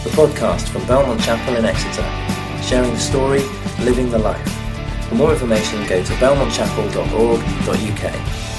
the podcast from Belmont Chapel in Exeter, sharing the story, living the life. For more information, go to belmontchapel.org.uk.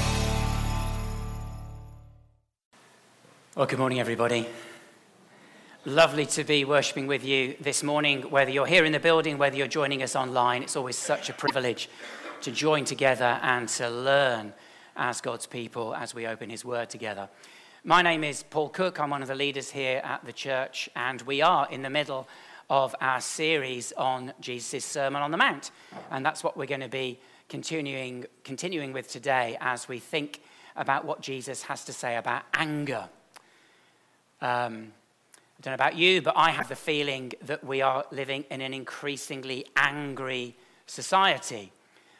Well, good morning, everybody. Lovely to be worshipping with you this morning, whether you're here in the building, whether you're joining us online. It's always such a privilege to join together and to learn as God's people as we open his word together. My name is Paul Cook. I'm one of the leaders here at the church, and we are in the middle of our series on Jesus' Sermon on the Mount. And that's what we're going to be continuing with today as we think about what Jesus has to say about anger. I don't know about you, but I have the feeling that we are living in an increasingly angry society.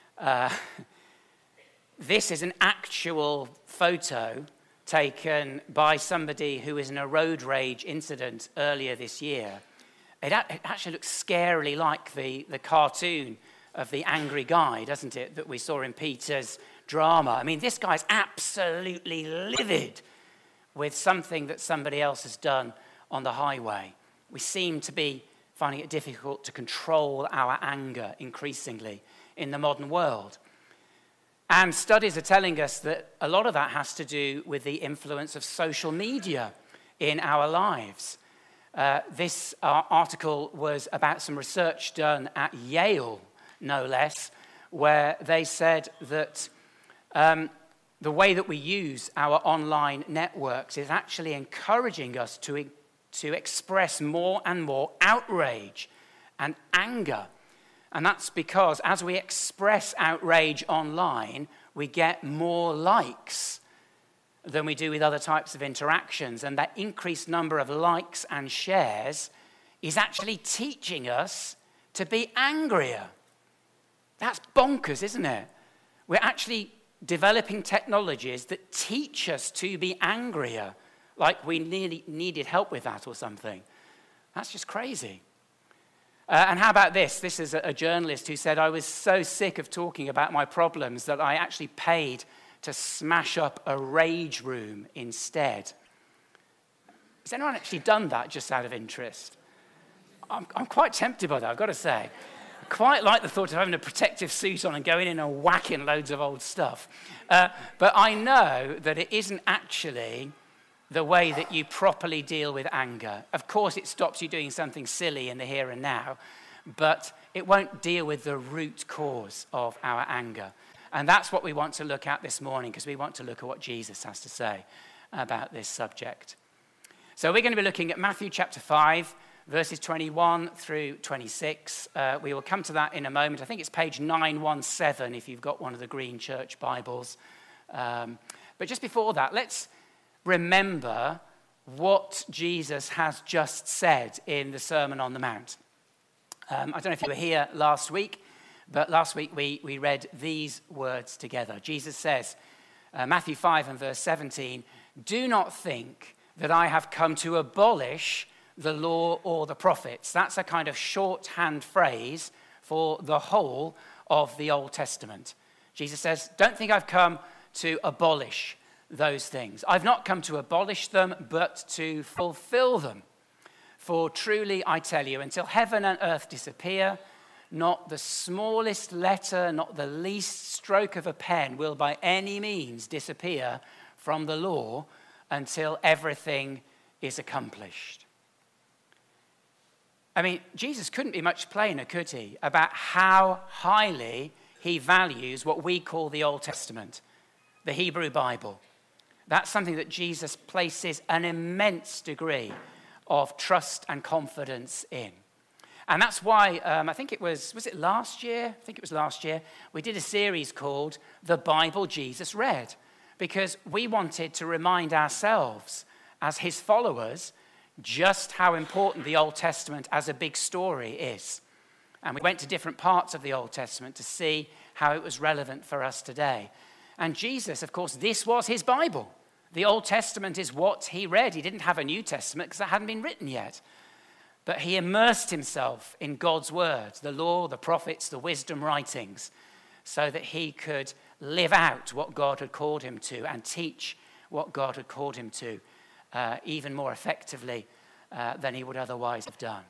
This is an actual photo taken by somebody who was in a road rage incident earlier this year. It actually looks scarily like the cartoon of the angry guy, doesn't it, that we saw in Peter's drama. I mean, this guy's absolutely livid with something that somebody else has done on the highway. We seem to be finding it difficult to control our anger increasingly in the modern world. And studies are telling us that a lot of that has to do with the influence of social media in our lives. This article was about some research done at Yale, no less, where they said that the way that we use our online networks is actually encouraging us to express more and more outrage and anger. And that's because as we express outrage online, we get more likes than we do with other types of interactions. And that increased number of likes and shares is actually teaching us to be angrier. That's bonkers, isn't it? We're actually developing technologies that teach us to be angrier, like we needed help with that or something. That's just crazy. And how about this? This is a journalist who said, I was so sick of talking about my problems that I actually paid to smash up a rage room instead. Has anyone actually done that just out of interest? I'm quite tempted by that, I've got to say. I quite like the thought of having a protective suit on and going in and whacking loads of old stuff. But I know that it isn't actually the way that you properly deal with anger. Of course, it stops you doing something silly in the here and now, but it won't deal with the root cause of our anger. And that's what we want to look at this morning, because we want to look at what Jesus has to say about this subject. So we're going to be looking at Matthew chapter 5, verses 21 through 26. We will come to that in a moment. I think it's page 917 if you've got one of the green church Bibles. But just before that, let's remember what Jesus has just said in the Sermon on the Mount. I don't know if you were here last week, but last week we read these words together. Jesus says, Matthew 5 and verse 17, "Do not think that I have come to abolish the law or the prophets." That's a kind of shorthand phrase for the whole of the Old Testament. Jesus says, don't think I've come to abolish those things. I've not come to abolish them, but to fulfill them. For truly I tell you, until heaven and earth disappear, not the smallest letter, not the least stroke of a pen will by any means disappear from the law until everything is accomplished. I mean, Jesus couldn't be much plainer, could he, about how highly he values what we call the Old Testament, the Hebrew Bible. That's something that Jesus places an immense degree of trust and confidence in. And that's why, I think it was it last year? I think it was last year. We did a series called The Bible Jesus Read, because we wanted to remind ourselves as his followers just how important the Old Testament as a big story is. And we went to different parts of the Old Testament to see how it was relevant for us today. And Jesus, of course, this was his Bible. The Old Testament is what he read. He didn't have a New Testament because that hadn't been written yet. But he immersed himself in God's word, the law, the prophets, the wisdom writings, so that he could live out what God had called him to and teach what God had called him to even more effectively than he would otherwise have done.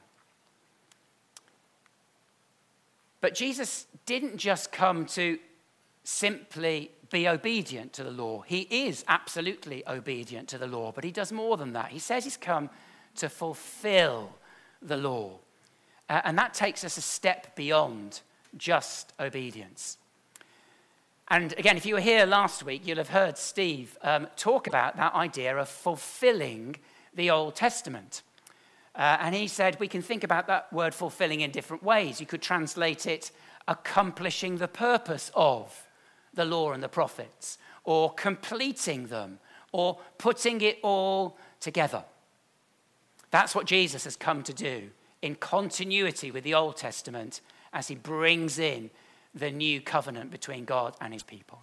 But Jesus didn't just come to simply be obedient to the law. He is absolutely obedient to the law, but he does more than that. He says he's come to fulfill the law. And that takes us a step beyond just obedience. And again, if you were here last week, you'll have heard Steve talk about that idea of fulfilling the Old Testament. And he said we can think about that word fulfilling in different ways. You could translate it accomplishing the purpose of the law and the prophets, or completing them, or putting it all together. That's what Jesus has come to do in continuity with the Old Testament as he brings in the new covenant between God and his people.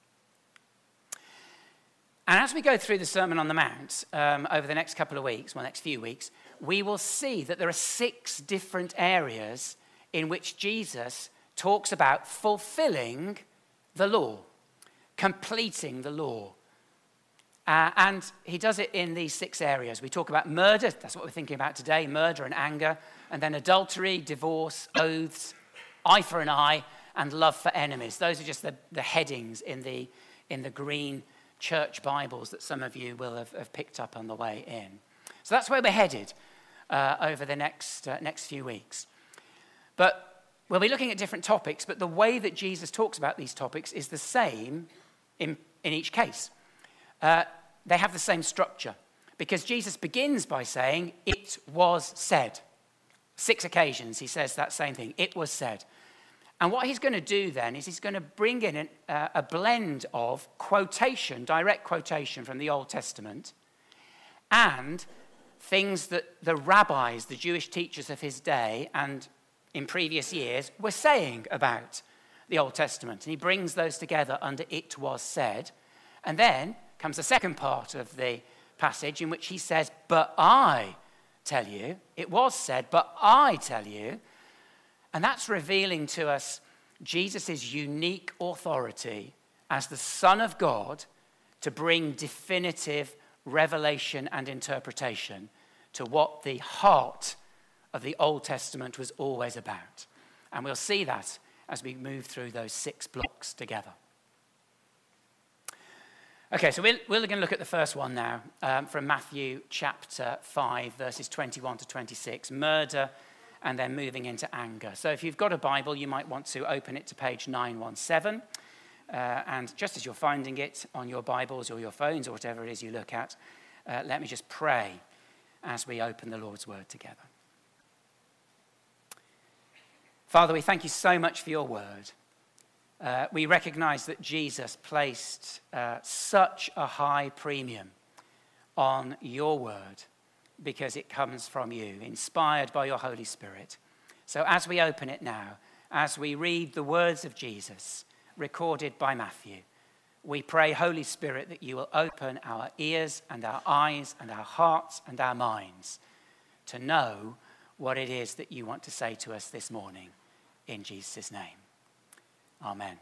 And as we go through the Sermon on the Mount over the next couple of weeks, next few weeks, we will see that there are 6 different areas in which Jesus talks about fulfilling the law, completing the law. And he does it in these 6 areas. We talk about murder, that's what we're thinking about today, murder and anger, and then adultery, divorce, oaths, eye for an eye, and love for enemies. Those are just the headings in the green church Bibles that some of you will have picked up on the way in. So that's where we're headed over the next few weeks. But we'll be looking at different topics, but the way that Jesus talks about these topics is the same in each case. They have the same structure because Jesus begins by saying, "It was said." 6 occasions he says that same thing, "It was said." And what he's going to do then is he's going to bring in a blend of quotation, direct quotation from the Old Testament, and things that the rabbis, the Jewish teachers of his day and in previous years, were saying about the Old Testament. And he brings those together under "it was said." And then comes the second part of the passage in which he says, "But I tell you," it was said, "but I tell you." And that's revealing to us Jesus' unique authority as the Son of God to bring definitive revelation and interpretation to what the heart of the Old Testament was always about. And we'll see that as we move through those 6 blocks together. Okay, so we're going to look at the first one now from Matthew chapter 5, verses 21 to 26, murder and then moving into anger. So if you've got a Bible, you might want to open it to page 917. And just as you're finding it on your Bibles or your phones or whatever it is you look at, let me just pray as we open the Lord's Word together. Father, we thank you so much for your word. We recognize that Jesus placed such a high premium on your word because it comes from you, inspired by your Holy Spirit. So as we open it now, as we read the words of Jesus recorded by Matthew, we pray, Holy Spirit, that you will open our ears and our eyes and our hearts and our minds to know what it is that you want to say to us this morning. In Jesus' name. Amen.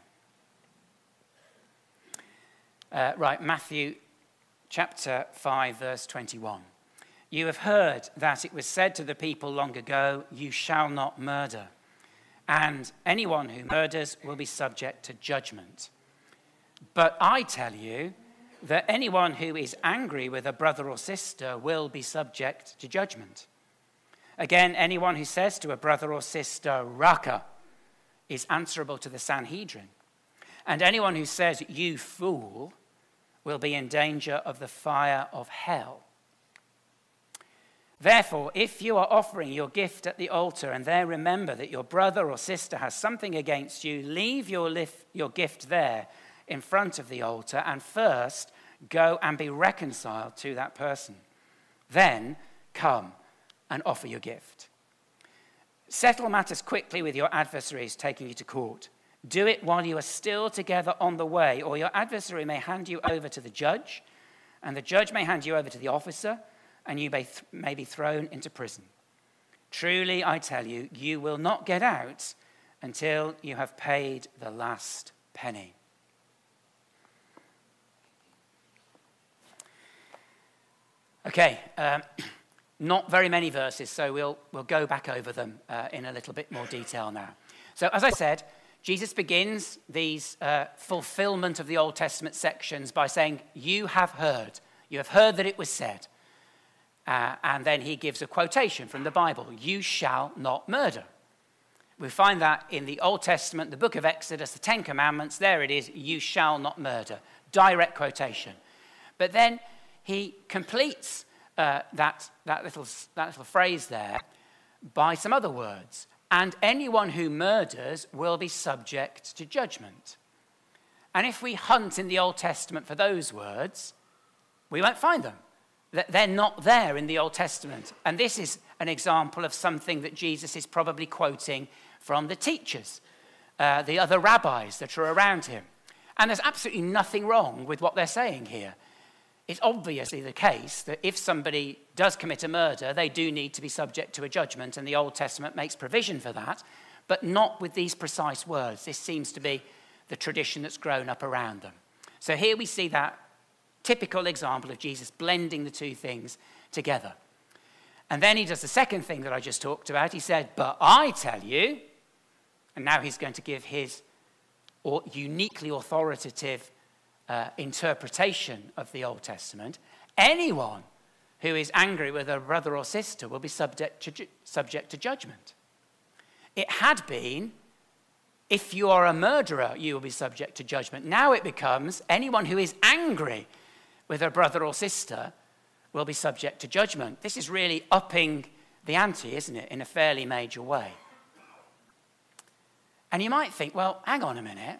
Right, Matthew chapter 5, verse 21. You have heard that it was said to the people long ago, "You shall not murder, and anyone who murders will be subject to judgment. But I tell you that anyone who is angry with a brother or sister will be subject to judgment. Again, anyone who says to a brother or sister, 'Raca,' is answerable to the Sanhedrin. And anyone who says, 'You fool,' will be in danger of the fire of hell. Therefore, if you are offering your gift at the altar and there remember that your brother or sister has something against you, leave your gift there in front of the altar and first go and be reconciled to that person. Then come and offer your gift. Settle matters quickly with your adversaries taking you to court. Do it while you are still together on the way, or your adversary may hand you over to the judge, and the judge may hand you over to the officer, and you may be thrown into prison. Truly, I tell you, you will not get out until you have paid the last penny." Okay, Not very many verses, so we'll go back over them in a little bit more detail now. So as I said, Jesus begins these fulfillment of the Old Testament sections by saying, you have heard that it was said. And then he gives a quotation from the Bible, you shall not murder. We find that in the Old Testament, the book of Exodus, the Ten Commandments, there it is, you shall not murder. Direct quotation. But then he completes that little phrase there by some other words. And anyone who murders will be subject to judgment. And if we hunt in the Old Testament for those words, we won't find them. They're not there in the Old Testament. And this is an example of something that Jesus is probably quoting from the teachers, the other rabbis that are around him. And there's absolutely nothing wrong with what they're saying here. It's obviously the case that if somebody does commit a murder, they do need to be subject to a judgment, and the Old Testament makes provision for that, but not with these precise words. This seems to be the tradition that's grown up around them. So here we see that typical example of Jesus blending the two things together. And then he does the second thing that I just talked about. He said, but I tell you, and now he's going to give his uniquely authoritative interpretation of the Old Testament. Anyone who is angry with a brother or sister will be subject to judgment. It had been, if you are a murderer, you will be subject to judgment. Now it becomes, anyone who is angry with a brother or sister will be subject to judgment. This is really upping the ante, isn't it, in a fairly major way. And you might think, well, hang on a minute.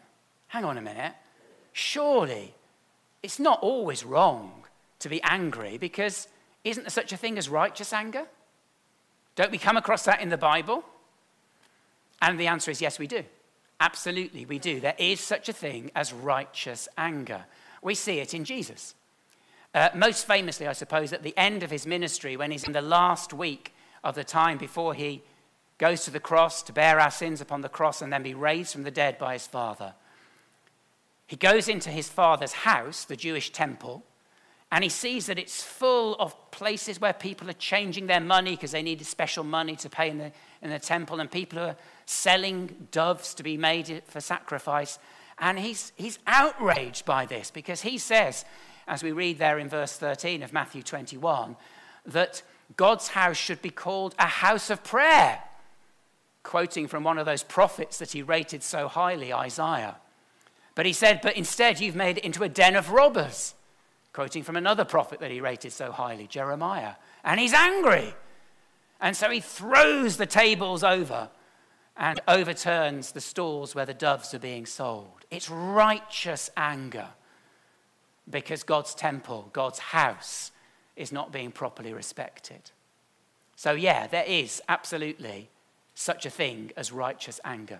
Surely it's not always wrong to be angry, because isn't there such a thing as righteous anger? Don't we come across that in the Bible? And the answer is yes, we do. Absolutely, we do. There is such a thing as righteous anger. We see it in Jesus. Most famously, I suppose, at the end of his ministry, when he's in the last week of the time before he goes to the cross to bear our sins upon the cross and then be raised from the dead by his Father. He goes into his Father's house, the Jewish temple, and he sees that it's full of places where people are changing their money because they needed special money to pay in the temple, and people are selling doves to be made for sacrifice. And he's outraged by this, because he says, as we read there in verse 13 of Matthew 21, that God's house should be called a house of prayer, quoting from one of those prophets that he rated so highly, Isaiah. But he said, but instead you've made it into a den of robbers, quoting from another prophet that he rated so highly, Jeremiah. And he's angry. And so he throws the tables over and overturns the stalls where the doves are being sold. It's righteous anger, because God's temple, God's house, is not being properly respected. So yeah, there is absolutely such a thing as righteous anger.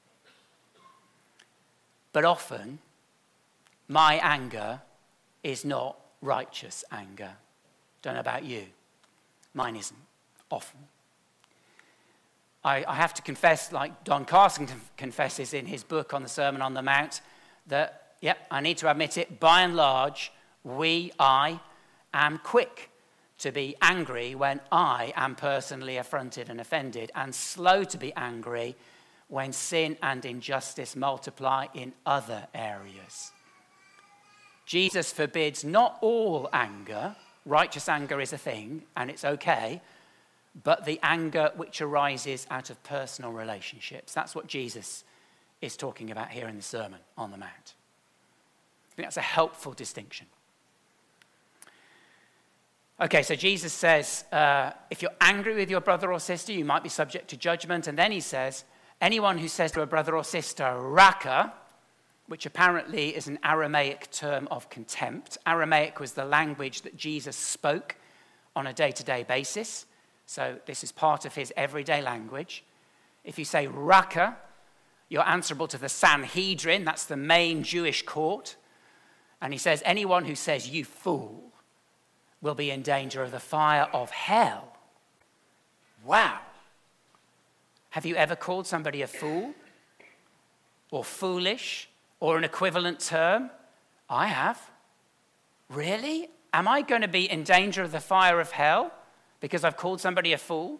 But often, my anger is not righteous anger. Don't know about you. Mine isn't, often. I have to confess, like Don Carson confesses in his book on the Sermon on the Mount, that, I need to admit it, by and large, I am quick to be angry when I am personally affronted and offended, and slow to be angry when sin and injustice multiply in other areas. Jesus forbids not all anger. Righteous anger is a thing, and it's okay, but the anger which arises out of personal relationships. That's what Jesus is talking about here in the Sermon on the Mount. I think that's a helpful distinction. Okay, so Jesus says, if you're angry with your brother or sister, you might be subject to judgment. And then he says, anyone who says to a brother or sister, raka, which apparently is an Aramaic term of contempt. Aramaic was the language that Jesus spoke on a day-to-day basis. So this is part of his everyday language. If you say raka, you're answerable to the Sanhedrin. That's the main Jewish court. And he says, anyone who says, you fool, will be in danger of the fire of hell. Wow. Have you ever called somebody a fool? Or foolish? Or an equivalent term? I have. Really? Am I going to be in danger of the fire of hell? Because I've called somebody a fool?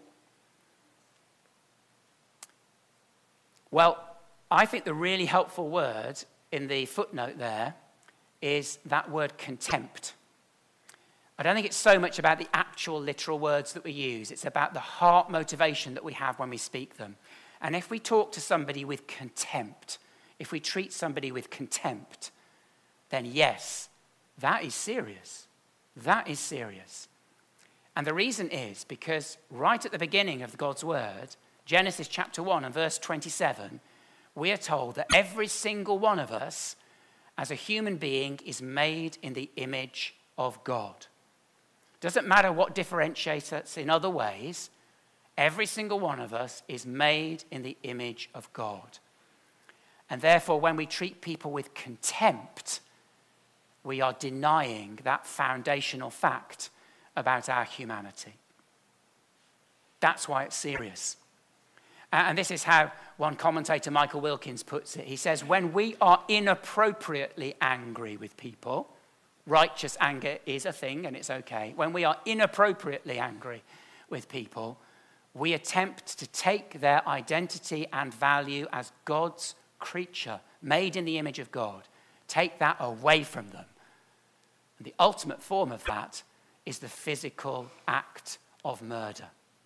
Well, I think the really helpful word in the footnote there is that word contempt. I don't think it's so much about the actual literal words that we use. It's about the heart motivation that we have when we speak them. And if we talk to somebody with contempt, if we treat somebody with contempt, then yes, that is serious. That is serious. And the reason is because right at the beginning of God's word, Genesis chapter 1 and verse 27, we are told that every single one of us as a human being is made in the image of God. Doesn't matter what differentiates us in other ways, every single one of us is made in the image of God. And therefore, when we treat people with contempt, we are denying that foundational fact about our humanity. That's why it's serious. And this is how one commentator, Michael Wilkins, puts it. He says, when we are inappropriately angry with people, righteous anger is a thing and it's okay. When we are inappropriately angry with people, we attempt to take their identity and value as God's creature, made in the image of God, take that away from them. And the ultimate form of that is the physical act of murder.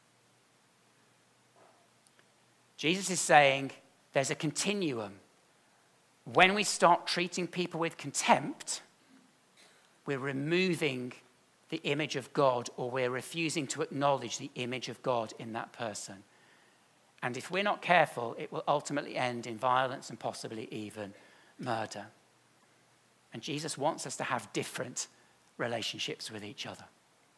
Jesus is saying there's a continuum. When we start treating people with contempt, we're removing the image of God, or we're refusing to acknowledge the image of God in that person. And if we're not careful, it will ultimately end in violence and possibly even murder. And Jesus wants us to have different relationships with each other.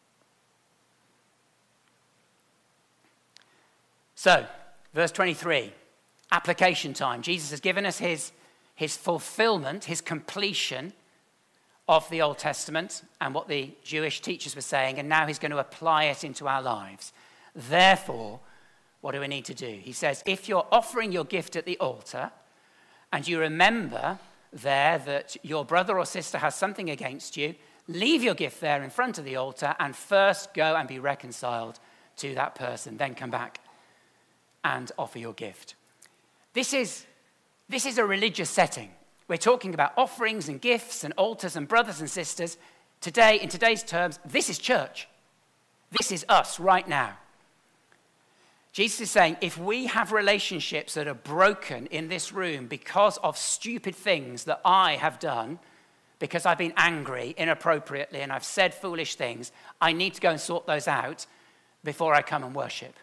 So, verse 23, application time. Jesus has given us his fulfillment, his completion of the Old Testament and what the Jewish teachers were saying, and now he's going to apply it into our lives. Therefore, what do we need to do? He says, if you're offering your gift at the altar and you remember there that your brother or sister has something against you, leave your gift there in front of the altar and first go and be reconciled to that person. Then come back and offer your gift. This is a religious setting. We're talking about offerings and gifts and altars and brothers and sisters. Today, in today's terms, this is church. This is us right now. Jesus is saying, if we have relationships that are broken in this room because of stupid things that I have done, because I've been angry inappropriately and I've said foolish things, I need to go and sort those out before I come and worship.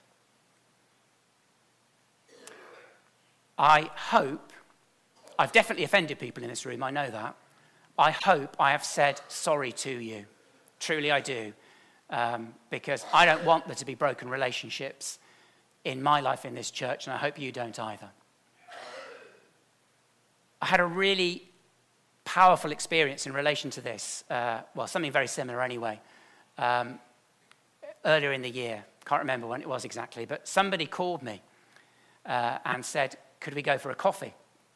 I hope, I've definitely offended people in this room, I know that. I hope I have said sorry to you. Truly I do. Because I don't want there to be broken relationships in my life in this church, and I hope you don't either. I had a really powerful experience in relation to this. Something very similar anyway. Earlier in the year, can't remember when it was exactly, but somebody called me and said, could we go for a coffee?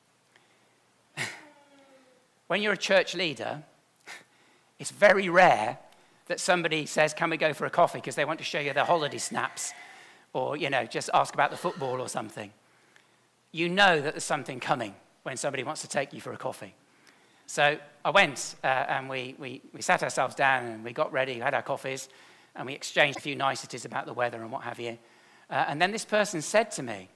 When you're a church leader, it's very rare that somebody says, can we go for a coffee, because they want to show you their holiday snaps or, just ask about the football or something. You know that there's something coming when somebody wants to take you for a coffee. So I went and we sat ourselves down and we got ready, we had our coffees, and we exchanged a few niceties about the weather and what have you. And then this person said to me,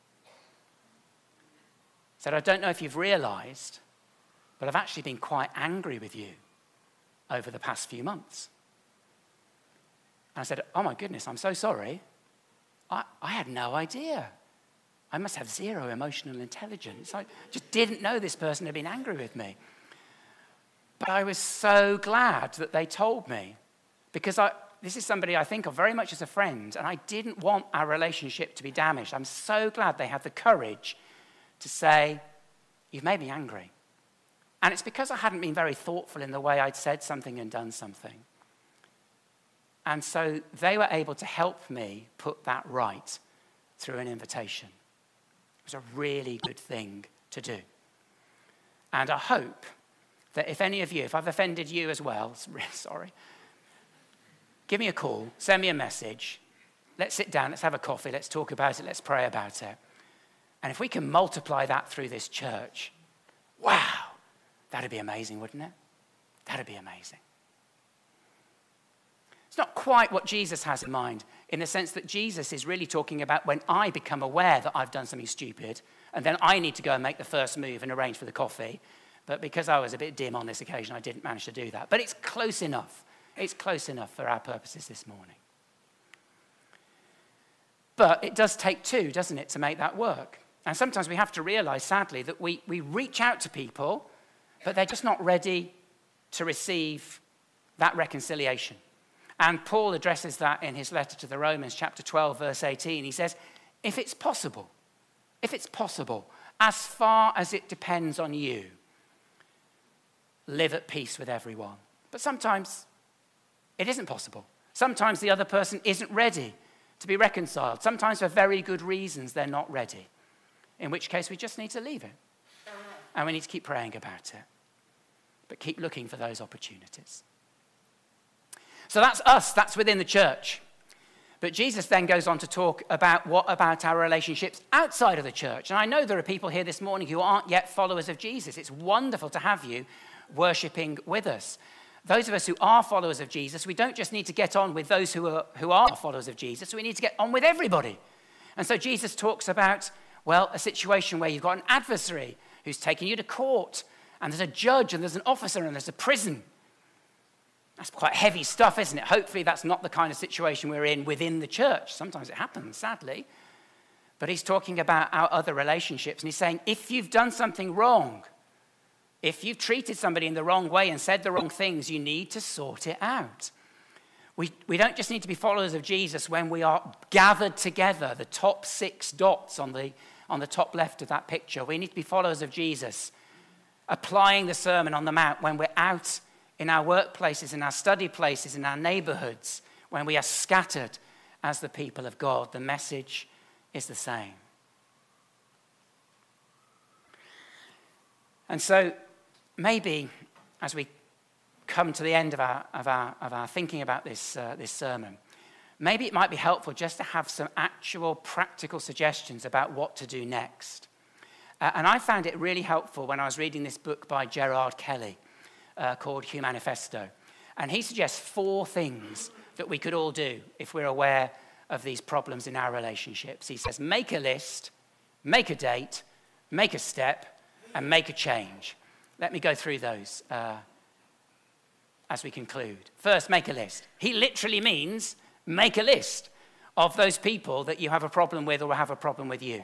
I don't know if you've realized, but I've actually been quite angry with you over the past few months. And I said, oh my goodness, I'm so sorry. I had no idea. I must have zero emotional intelligence. I just didn't know this person had been angry with me. But I was so glad that they told me, because this is somebody I think of very much as a friend, and I didn't want our relationship to be damaged. I'm so glad they had the courage to say, you've made me angry. And it's because I hadn't been very thoughtful in the way I'd said something and done something. And so they were able to help me put that right through an invitation. It was a really good thing to do. And I hope that if any of you, if I've offended you as well, really sorry, give me a call, send me a message. Let's sit down, let's have a coffee, let's talk about it, let's pray about it. And if we can multiply that through this church, wow, that'd be amazing, wouldn't it? That'd be amazing. It's not quite what Jesus has in mind, in the sense that Jesus is really talking about when I become aware that I've done something stupid, and then I need to go and make the first move and arrange for the coffee. But because I was a bit dim on this occasion, I didn't manage to do that. But it's close enough. It's close enough for our purposes this morning. But it does take two, doesn't it, to make that work? And sometimes we have to realize, sadly, that we reach out to people, but they're just not ready to receive that reconciliation. And Paul addresses that in his letter to the Romans, chapter 12, verse 18. He says, if it's possible, as far as it depends on you, live at peace with everyone. But sometimes it isn't possible. Sometimes the other person isn't ready to be reconciled. Sometimes for very good reasons they're not ready. In which case we just need to leave it. And we need to keep praying about it. But keep looking for those opportunities. So that's us, that's within the church. But Jesus then goes on to talk about what about our relationships outside of the church. And I know there are people here this morning who aren't yet followers of Jesus. It's wonderful to have you worshipping with us. Those of us who are followers of Jesus, we don't just need to get on with those who are followers of Jesus, we need to get on with everybody. And so Jesus talks about, well, a situation where you've got an adversary who's taking you to court, and there's a judge, and there's an officer, and there's a prison. That's quite heavy stuff, isn't it? Hopefully that's not the kind of situation we're in within the church. Sometimes it happens, sadly. But he's talking about our other relationships, and he's saying, if you've done something wrong, if you've treated somebody in the wrong way and said the wrong things, you need to sort it out. We don't just need to be followers of Jesus when we are gathered together, the top 6 dots on the top left of that picture. We need to be followers of Jesus, applying the Sermon on the Mount when we're out in our workplaces, in our study places, in our neighborhoods, when we are scattered as the people of God. The message is the same. And so maybe as we come to the end of our thinking about this sermon, maybe it might be helpful just to have some actual practical suggestions about what to do next. And I found it really helpful when I was reading this book by Gerard Kelly called Humanifesto. And he suggests 4 things that we could all do if we're aware of these problems in our relationships. He says, make a list, make a date, make a step, and make a change. Let me go through those as we conclude. First, make a list. He literally means make a list of those people that you have a problem with or have a problem with you.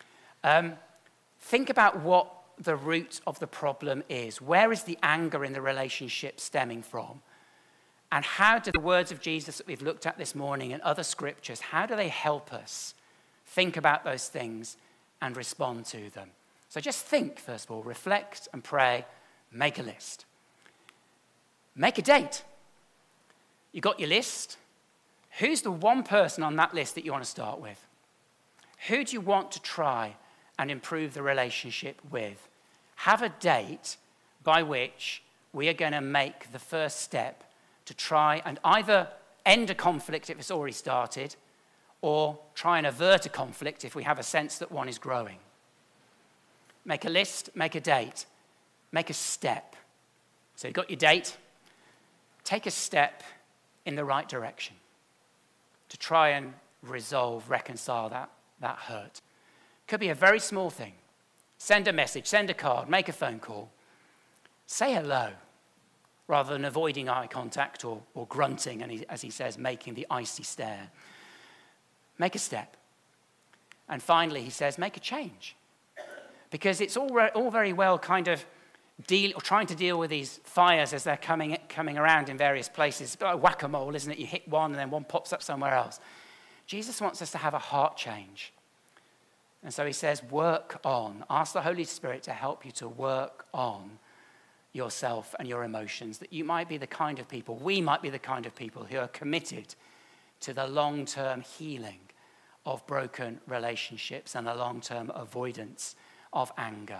Think about what the root of the problem is. Where is the anger in the relationship stemming from? And how do the words of Jesus that we've looked at this morning and other scriptures, how do they help us think about those things and respond to them? So just think, first of all, reflect and pray, make a list. Make a date. You got your list. Who's the one person on that list that you want to start with? Who do you want to try and improve the relationship with? Have a date by which we are going to make the first step to try and either end a conflict if it's already started, or try and avert a conflict if we have a sense that one is growing. Make a list, make a date, make a step. So you've got your date. Take a step in the right direction to try and resolve, reconcile that hurt. Could be a very small thing. Send a message, send a card, make a phone call. Say hello, rather than avoiding eye contact or grunting, and as he says, making the icy stare. Make a step. And finally, he says, make a change. Because it's all very well kind of trying to deal with these fires as they're coming around in various places. It's like whack-a-mole, isn't it? You hit one and then one pops up somewhere else. Jesus wants us to have a heart change. And so he says, work on. Ask the Holy Spirit to help you to work on yourself and your emotions, that you might be the kind of people, we might be the kind of people who are committed to the long-term healing of broken relationships and the long-term avoidance of anger.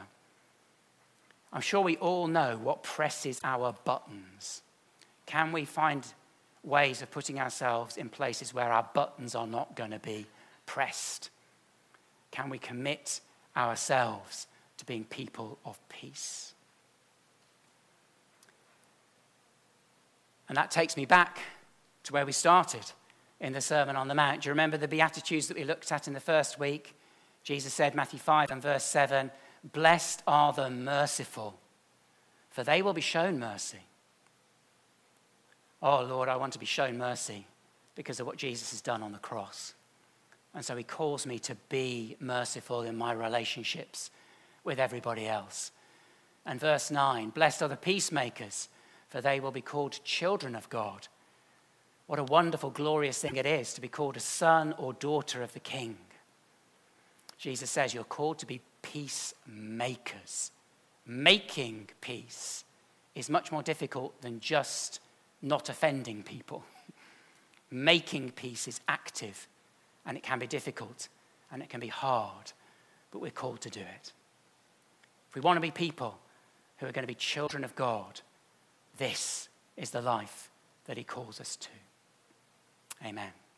I'm sure we all know what presses our buttons. Can we find ways of putting ourselves in places where our buttons are not going to be pressed? Can we commit ourselves to being people of peace? And that takes me back to where we started in the Sermon on the Mount. Do you remember the Beatitudes that we looked at in the first week? Jesus said, Matthew 5 and verse 7, "Blessed are the merciful, for they will be shown mercy." Oh, Lord, I want to be shown mercy because of what Jesus has done on the cross. And so he calls me to be merciful in my relationships with everybody else. And verse 9, "Blessed are the peacemakers, for they will be called children of God." What a wonderful, glorious thing it is to be called a son or daughter of the King. Jesus says you're called to be peacemakers. Making peace is much more difficult than just not offending people. Making peace is active, and it can be difficult, and it can be hard, but we're called to do it. If we want to be people who are going to be children of God, this is the life that he calls us to. Amen.